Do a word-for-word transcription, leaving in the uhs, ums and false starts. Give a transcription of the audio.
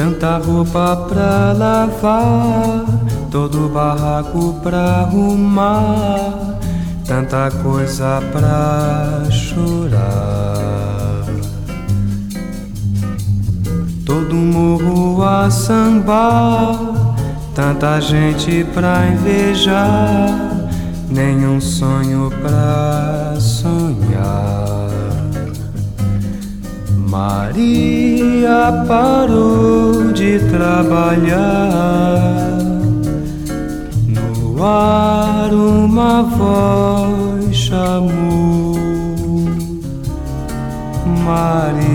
Tanta roupa pra lavar, todo barraco pra arrumar, tanta coisa pra chorar. Todo morro a sambar, tanta gente pra invejar, nenhum sonho pra sonhar. Maria parou de trabalhar, no ar uma voz chamou Maria.